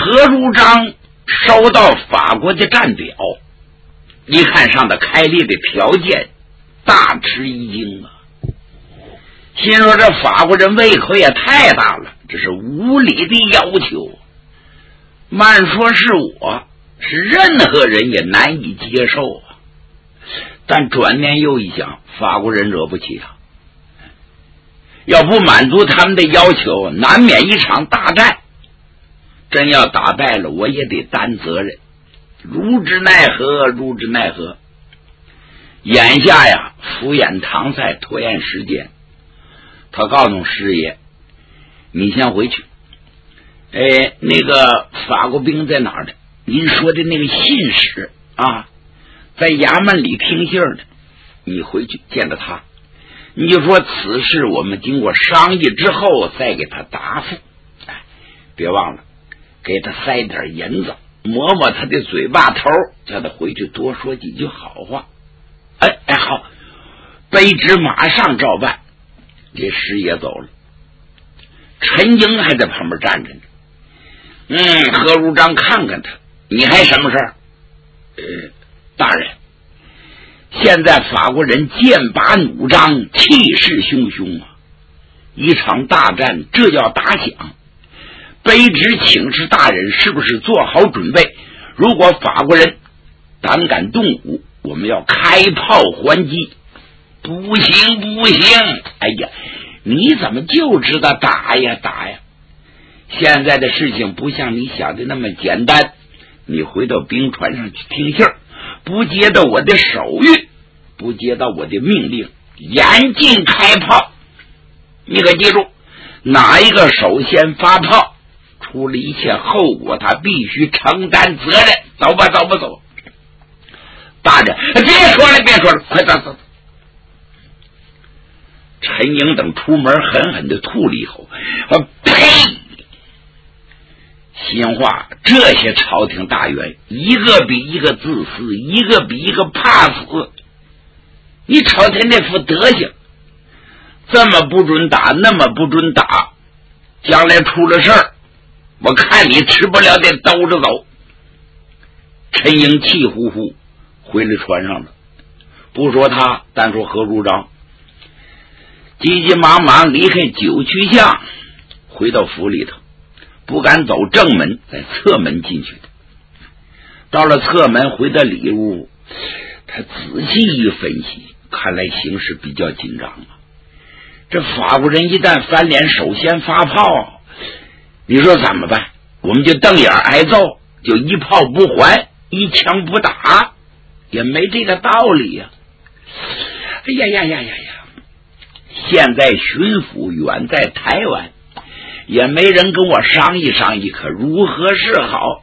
何如章收到法国的战表，一看上的开立的条件，大吃一惊啊！心说这法国人胃口也太大了，这是无理的要求，慢说是我，是任何人也难以接受啊！但转念又一想，法国人惹不起啊，要不满足他们的要求，难免一场大战。真要打败了，我也得担责任，如之奈何，如之奈何。眼下呀，敷衍搪塞，拖延时间。他告诉师爷，你先回去，那个法国兵在哪儿呢？您说的那个信使啊，在衙门里听信呢，你回去见到他，你就说此事我们经过商议之后再给他答复。别忘了给他塞点银子，摸摸他的嘴巴头，叫他回去多说几句好话。好，卑职马上照办。这师爷走了，陈英还在旁边站着呢。何如章看看他，你还什么事儿？大人，现在法国人剑拔弩张，气势汹汹啊，一场大战这要打响。卑职请示大人，是不是做好准备？如果法国人胆敢动武，我们要开炮还击。不行不行，哎呀，你怎么就知道打呀？现在的事情不像你想的那么简单。你回到兵船上去听信，不接到我的手谕，不接到我的命令，严禁开炮。你可记住，哪一个首先发炮，出了一切后果，他必须承担责任。走吧。大人，别说了，快走。陈英等出门狠狠地吐了一口，呸！心话，这些朝廷大员一个比一个自私，一个比一个怕死。你朝廷那副德行，这么不准打，那么不准打，将来出了事儿，我看你吃不了得兜着走。陈英气呼呼回了船上了，不说他，单说何如章，急急忙忙离开九曲巷，回到府里头，不敢走正门，在侧门进去的。到了侧门，回到里屋，他仔细一分析，看来形势比较紧张啊。这法国人一旦翻脸，首先发炮，你说怎么办？我们就瞪眼挨揍，就一炮不还，一枪不打，也没这个道理呀。哎呀！现在巡抚远在台湾，也没人跟我商议商议，可如何是好？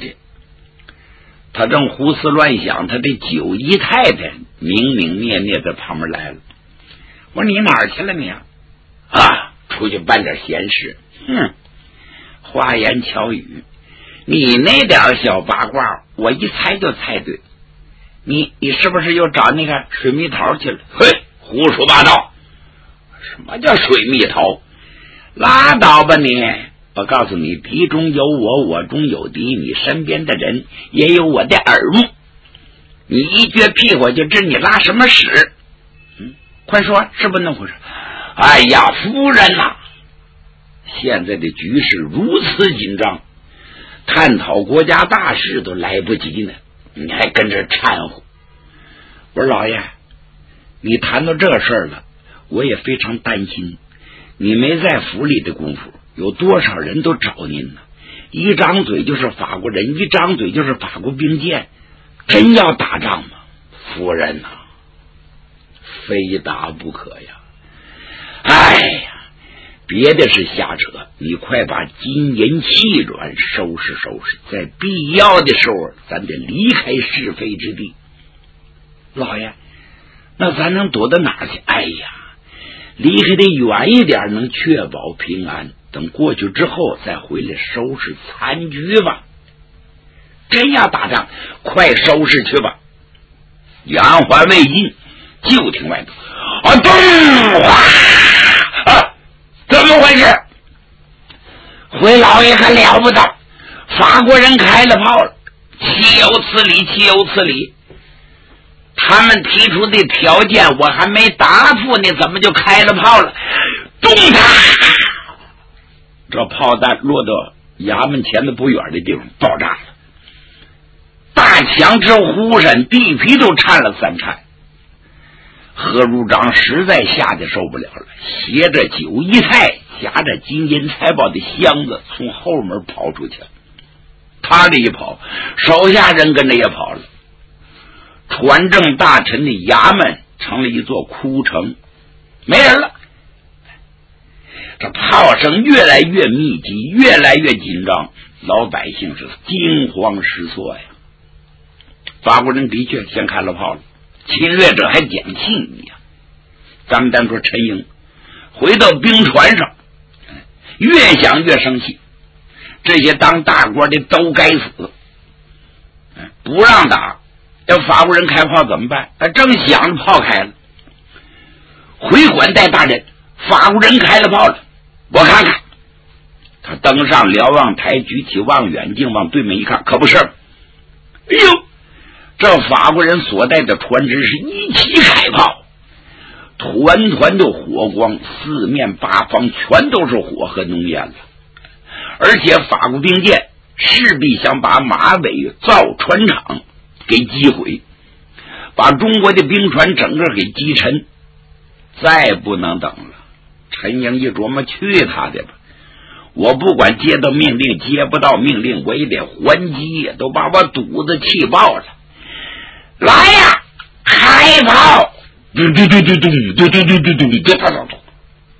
他正胡思乱想，他的九姨太太明明灭灭在旁边来了。我说你哪儿去了你啊？出去办点闲事。花言巧语，你那点小八卦我一猜就猜对。你是不是又找那个水蜜桃去了？胡说八道！什么叫水蜜桃？拉倒吧你！我告诉你，敌中有我，我中有敌，你身边的人也有我的耳目。你一撅屁股就知你拉什么屎。快说，是不是那么回事？哎呀，夫人呐，现在的局势如此紧张，探讨国家大事都来不及呢，你还跟着掺和。我说老爷，你谈到这事儿了，我也非常担心。你没在府里的功夫，有多少人都找您呢？一张嘴就是法国人，一张嘴就是法国兵舰，真要打仗吗？夫人呐，非打不可呀！哎呀，别的是瞎扯，你快把金银细软收拾收拾，在必要的时候咱得离开是非之地。老爷，那咱能躲到哪去？哎呀，离开得远一点，能确保平安，等过去之后再回来收拾残局吧。真要打仗，快收拾去吧。言话未尽，就听外头咚怎么回事？回老爷可了不得， 法国人开了炮了，岂有此理，岂有此理！他们提出的条件我还没答复呢，怎么就开了炮了？动他！这炮弹落到衙门前的不远的地方爆炸了，大响之呼声，地皮都颤了3颤。何如章实在吓得受不了了，携着酒一菜，夹着金银财宝的箱子从后门跑出去了。他这一跑，手下人跟着也跑了，传政大臣的衙门成了一座哭城，没人了。这炮声越来越密集，越来越紧张，老百姓是惊慌失措呀。法国人的确先开了炮了，侵略者还讲信一样。咱们单说陈营回到兵船上，越想越生气，这些当大官的都该死，不让打，要法国人开炮怎么办？正想着炮开了，回管带大人，法国人开了炮了，我看看。他登上瞭望台，举起望远镜往对面一看，可不是，哎呦，这法国人所带的船只是一起开炮，团团的火光，四面八方全都是火和浓烟了。而且法国兵舰势必想把马尾造船厂给击毁，把中国的兵船整个给击沉，再不能等了。陈营一琢磨，去他的吧，我不管接到命令接不到命令，我也得还击呀，都把我肚子气爆了。来呀，开炮！咚咚咚咚咚咚咚咚咚咚咚咚！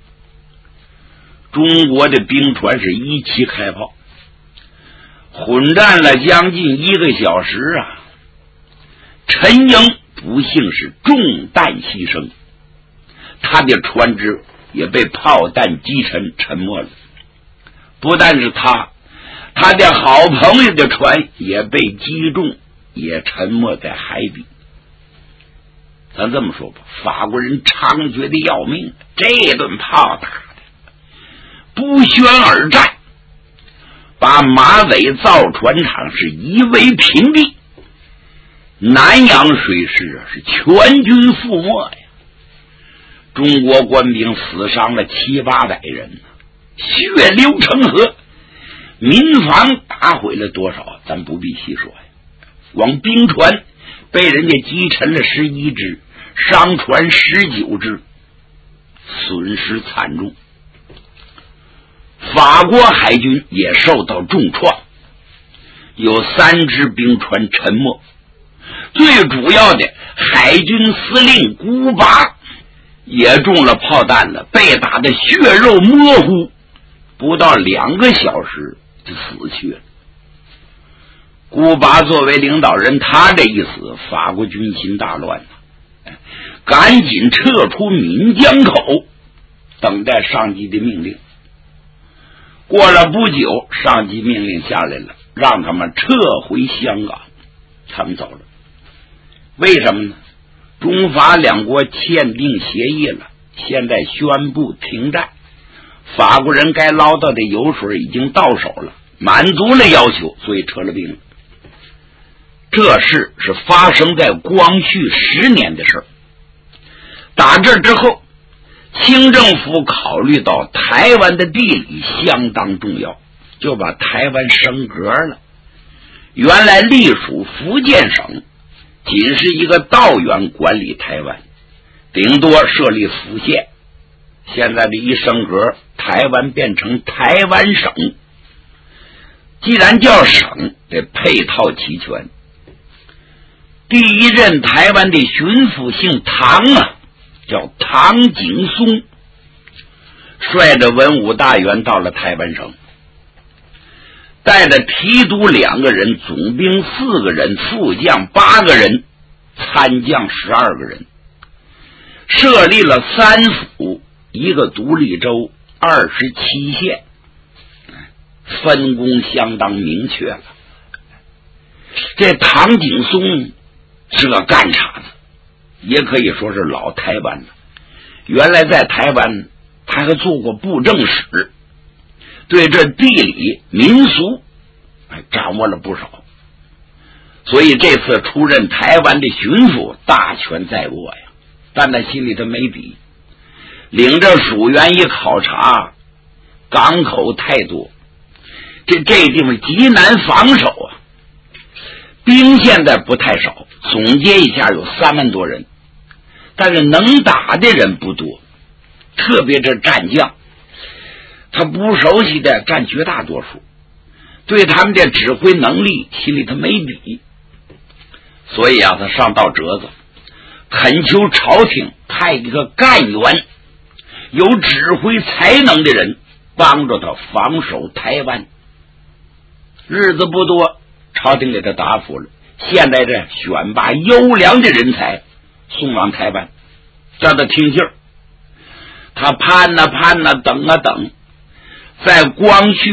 中国的兵船是一起开炮，混战了将近1个小时啊。陈营不幸是中弹牺牲，他的船只也被炮弹击沉，沉没了。不但是他的好朋友的船也被击中，也沉没在海底。咱这么说吧，法国人猖獗的要命，这顿炮打的不宣而战，把马尾造船厂是夷为平地，南洋水师是全军覆没呀。中国官兵死伤了700-800人，血流成河，民房打毁了多少咱不必细说呀。光兵船被人家击沉了11只，商船19只，损失惨重。法国海军也受到重创，有3只兵船沉没，最主要的海军司令古巴也中了炮弹了，被打得血肉模糊，不到2个小时就死去了。古巴作为领导人，他这一死，法国军心大乱，赶紧撤出闽江口，等待上级的命令。过了不久，上级命令下来了，让他们撤回香港。他们走了，为什么呢？中法2国签订协议了，现在宣布停战，法国人该捞到的油水已经到手了，满足了要求，所以撤了兵了。这事是发生在光绪10年的事儿。打这之后，清政府考虑到台湾的地理相当重要，就把台湾升格了。原来隶属福建省，仅是一个道员管理台湾，顶多设立府县。现在的一升格，台湾变成台湾省。既然叫省，得配套齐全。第一任台湾的巡抚姓唐啊，叫唐景松，率着文武大员到了台湾省，带着提督2个人，总兵4个人，副将8个人，参将12个人，设立了3府1个独立州，27县，分工相当明确了。这唐景松是个干茬子，也可以说是老台湾了。原来在台湾他还做过布政使，对这地理民俗掌握了不少。所以这次出任台湾的巡抚，大权在握呀。但他心里头没底，领着属员一考察，港口太多，这地方极难防守啊。兵现在不太少，总结一下有3万多人，但是能打的人不多，特别这战将，他不熟悉的占绝大多数，对他们的指挥能力心里头没底。所以他上道折子，恳求朝廷派一个干员，有指挥才能的人帮助他防守台湾。日子不多，朝廷给他答复了，现在这选拔优良的人才送往台湾，叫他听信儿。他盼呐盼呐，等啊等，在光绪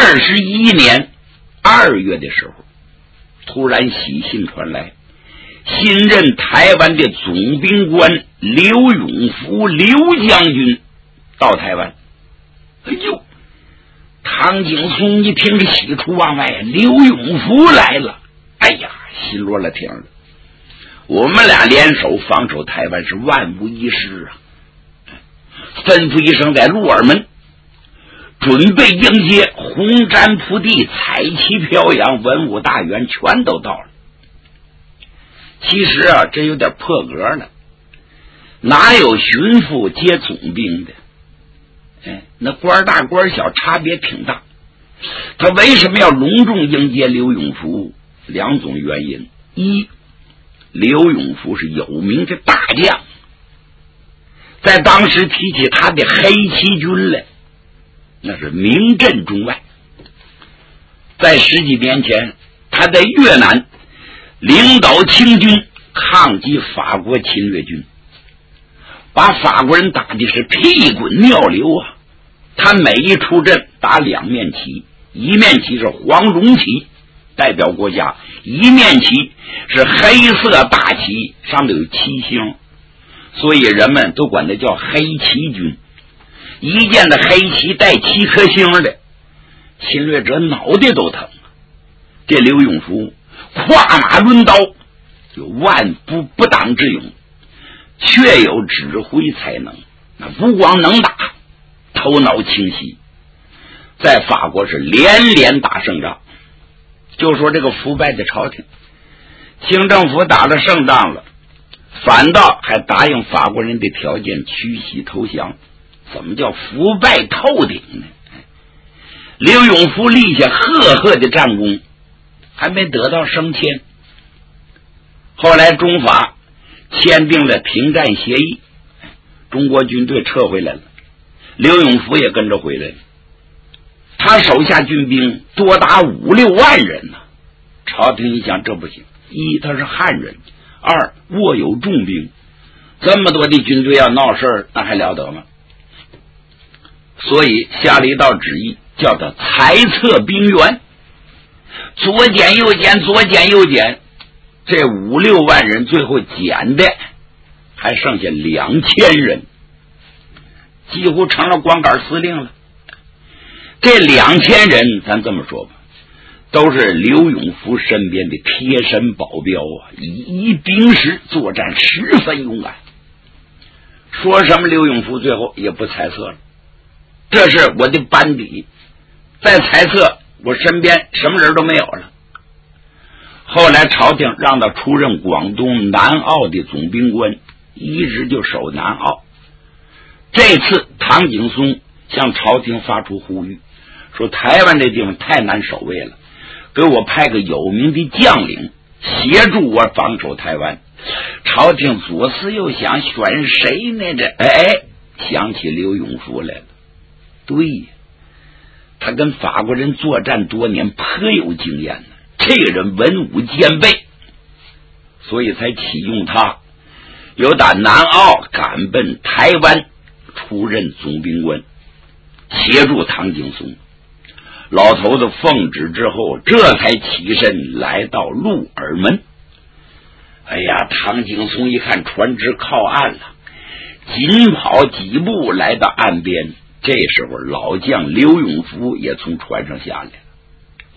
21年2月的时候，突然喜信传来，新任台湾的总兵官刘永福刘将军到台湾。哎呦，唐景崧一听这喜出望外，刘永福来了，哎呀，心落了听了。我们俩联手防守台湾是万无一失啊！吩咐一声，在鹿耳门准备迎接，红毡铺地，彩旗飘扬，文武大员全都到了。其实这有点破格了，哪有巡抚接总兵的？那官大官小差别挺大。他为什么要隆重迎接刘永福？2种原因：一，刘永福是有名的大将，在当时提起他的黑旗军来，那是名震中外。在10几年前，他在越南领导清军抗击法国侵略军，把法国人打的是屁滚尿流啊！他每一出阵打2面旗，一面旗是黄绒旗，代表国家；一面旗是黑色大旗，上面有7星，所以人们都管它叫黑旗军。一见的黑旗带7颗星的，侵略者脑袋都疼。这刘永福跨马抡刀，有万不挡之勇，确有指挥才能。那不光能打，头脑清晰，在法国是连连打胜仗。就说这个腐败的朝廷，清政府打了胜仗了，反倒还答应法国人的条件，屈膝投降。怎么叫腐败透顶呢？刘永福立下赫赫的战功，还没得到升迁。后来中法签订了停战协议，中国军队撤回来了，刘永福也跟着回来了。他手下军兵多达5-6万人呢。朝廷一想，这不行，一他是汉人，二握有重兵，这么多的军队要闹事儿，那还了得吗？所以下了一道旨意，叫他裁撤兵员，左减右减，左减右减，这5-6万人最后减的还剩下2000人，几乎成了光杆司令了。这2000人咱这么说吧，都是刘永福身边的贴身保镖啊，以一兵十，作战十分勇敢。说什么刘永福最后也不猜测了，这是我的班底，再猜测我身边什么人都没有了。后来朝廷让他出任广东南澳的总兵官，一直就守南澳。这次唐景崧向朝廷发出呼吁，说台湾这地方太难守卫了，给我派个有名的将领协助我防守台湾。朝廷左思右想，选谁呢？想起刘永福来了。对呀，他跟法国人作战多年，颇有经验呢。这个人文武兼备，所以才启用他，由打南澳赶奔台湾，出任总兵官，协助唐景崧。老头子奉旨之后，这才起身来到鹿耳门。哎呀，唐景崧一看船只靠岸了，紧跑几步来到岸边。这时候老将刘永福也从船上下来了，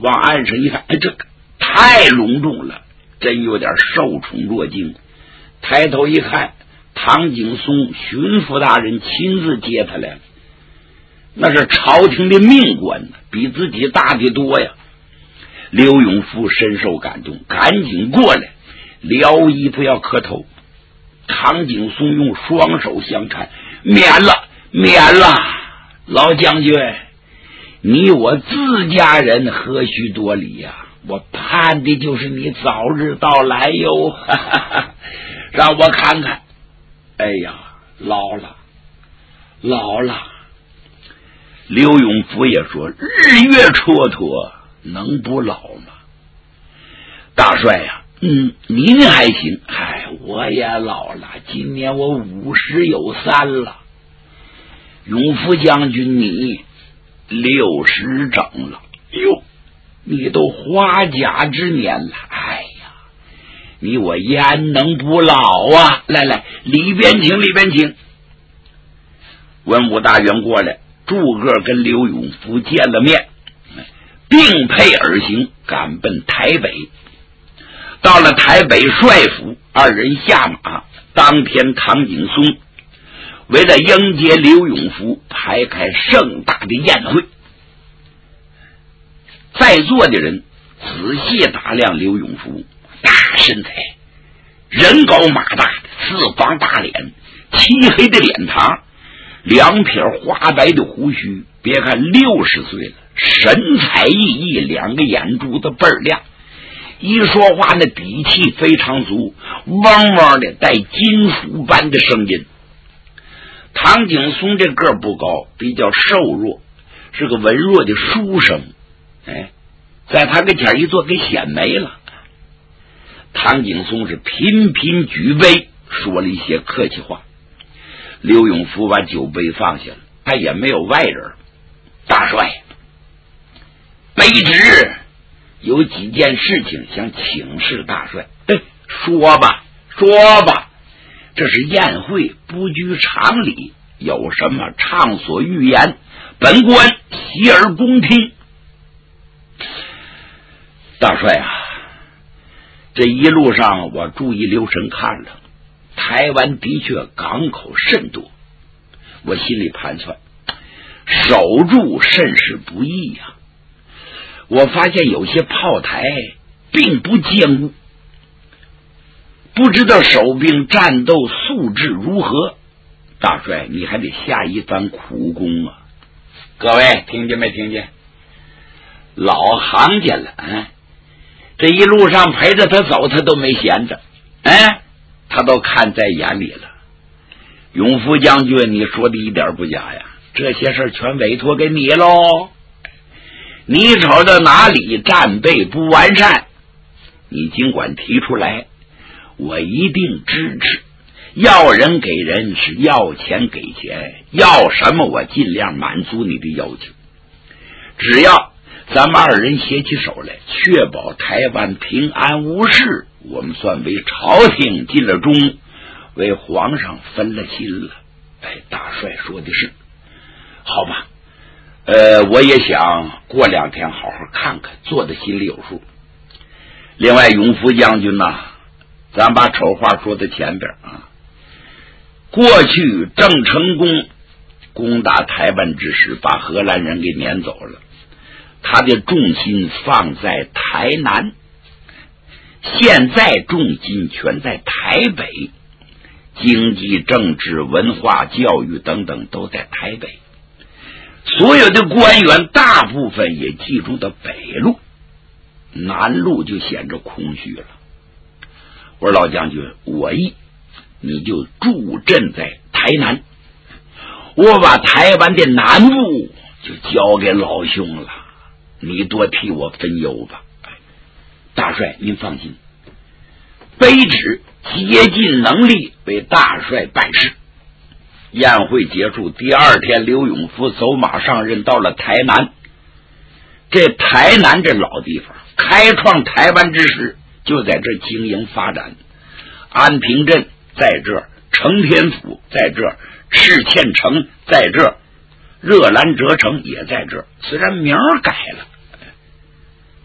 往岸上一看，哎，这太隆重了，真有点受宠若惊。抬头一看，唐景松巡抚大人亲自接他来了，那是朝廷的命官呢，比自己大的多呀。刘永福深受感动，赶紧过来撩衣服要磕头。唐景松用双手相搀，免了，免了，老将军，你我自家人何须多礼呀？我盼的就是你早日到来哟，哈哈哈，让我看看。哎呀，老了，老了。刘永福也说，日月蹉跎，能不老吗？大帅呀，您还行，我也老了，今年我50有3了。永福将军你60整了，哟，你都花甲之年了，哎呀，你我焉能不老啊？来来，里边请，里边请。文武大员过来，诸个跟刘永福见了面，并辔而行，赶奔台北。到了台北帅府，二人下马。当天唐景松为了迎接刘永福，排开盛大的宴会。在座的人仔细打量刘永福，大身材，人高马大的，四方大脸，漆黑的脸膛，2撇花白的胡须，别看60岁了，神采奕奕，2个眼珠子倍儿亮，一说话那底气非常足，汪汪的带金属般的声音。唐景松这个不高，比较瘦弱，是个文弱的书生，在他跟前一坐给显没了。唐景松是频频举杯，说了一些客气话。刘永福把酒杯放下了，他也没有外人。大帅，卑职有几件事情想请示大帅。说吧，说吧，这是宴会，不拘常理，有什么畅所欲言，本官洗耳恭听。大帅啊，这一路上我注意留神看了，台湾的确港口甚多，我心里盘算，守住甚是不易呀。我发现有些炮台并不坚固，不知道守兵战斗素质如何。大帅，你还得下一番苦功啊！各位听见没听见？老行家了，这一路上陪着他走，他都没闲着，他都看在眼里了。永福将军，你说的一点不假呀，这些事全委托给你喽。你瞅着哪里战备不完善，你尽管提出来，我一定支持。要人给人，是要钱给钱，要什么我尽量满足你的要求。只要咱们二人携起手来，确保台湾平安无事，我们算为朝廷尽了忠，为皇上分了心了。大帅说的是，好吧，我也想过2天好好看看，做的心里有数。另外，永福将军呐，咱把丑话说在前边啊。过去郑成功攻打台湾之时，把荷兰人给撵走了，他的重心放在台南，现在重心全在台北，经济、政治、文化、教育等等都在台北，所有的官员大部分也集中到北路，南路就显着空虚了。我说老将军，我意你就驻镇在台南，我把台湾的南部就交给老兄了，你多替我分忧吧。大帅您放心，卑职竭尽能力为大帅办事。宴会结束，第2天刘永福走马上任，到了台南。这台南这老地方，开创台湾之时就在这经营发展。安平镇在这儿，承天府在这儿，赤堑城在这儿，热兰遮城也在这儿。虽然名儿改了，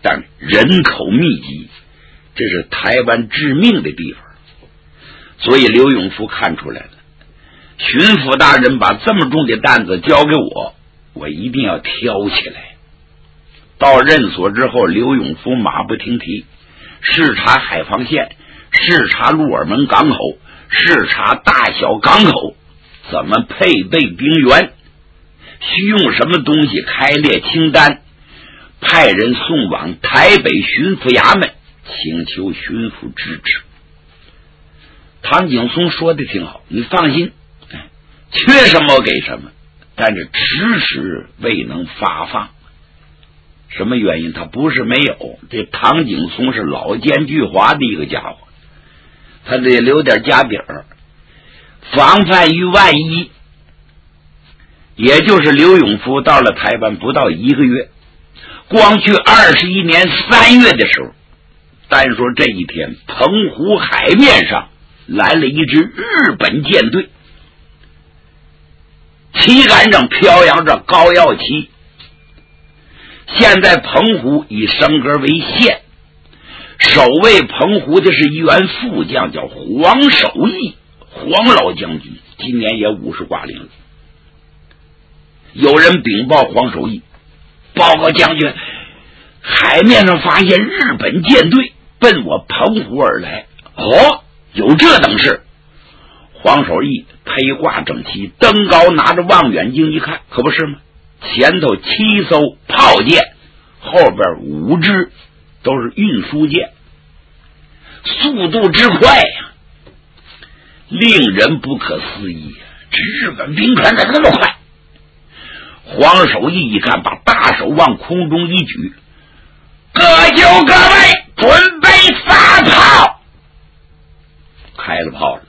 但人口密集，这是台湾致命的地方。所以刘永福看出来了，巡抚大人把这么重的担子交给我，我一定要挑起来。到任所之后，刘永福马不停蹄，视察海防线，视察鹿耳门港口，视察大小港口，怎么配备兵员，需用什么东西，开列清单，派人送往台北巡抚衙门，请求巡抚支持。唐景崧说的挺好，你放心，缺什么给什么，但是迟迟未能发放。什么原因？他不是没有，这唐景崧是老奸巨猾的一个家伙，他得留点家底儿，防范于万一。也就是刘永福到了台湾不到1个月，光去21年3月的时候，单说这一天，澎湖海面上来了一支日本舰队，旗杆上飘扬着高耀旗。现在澎湖以升格为县，守卫澎湖的是一员副将，叫黄守义，黄老将军，今年也50挂零了。有人禀报黄守义，报告将军，海面上发现日本舰队奔我澎湖而来。哦，有这等事？黄守义披挂整齐，登高拿着望远镜一看，可不是吗？前头7艘炮舰，后边5只都是运输舰，速度之快呀，令人不可思议啊！这日本兵船怎么那么快？黄守义一看，把大手往空中一举，各就各位，准备发炮。开了炮了，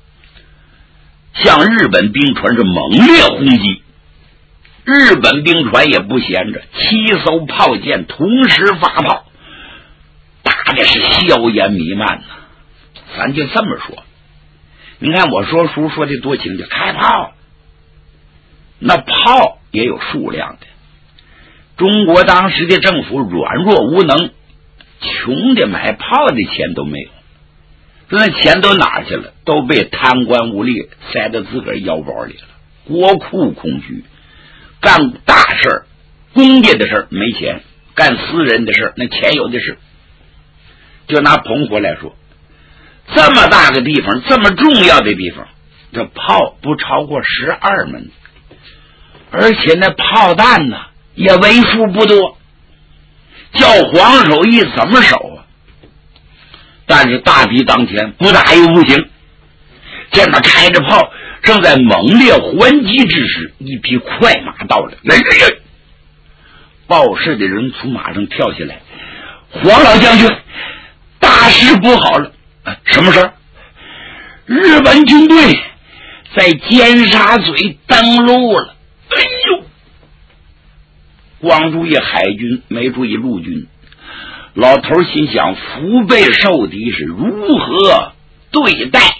向日本兵船是猛烈轰击。日本兵船也不闲着，7艘炮舰同时发炮，打的是硝烟弥漫呐。咱就这么说，你看我说书说的多清楚，开炮，那炮也有数量的。中国当时的政府软弱无能，穷的买炮的钱都没有，那钱都哪去了？都被贪官污吏塞到自个儿腰包里了，国库空虚。干大事公家的事没钱，干私人的事那钱有的是。就拿澎湖来说，这么大个地方，这么重要的地方，这炮不超过12门，而且那炮弹呢也为数不多，叫黄守义怎么守啊？但是大敌当前，不打又不行。这么开着炮，正在猛烈还击之时，一匹快马到了，来人！报事的人从马上跳下来，黄老将军，大事不好了！什么事？日本军队在尖沙咀登陆了！哎呦！光注意海军，没注意陆军。老头心想，腹背受敌是如何对待？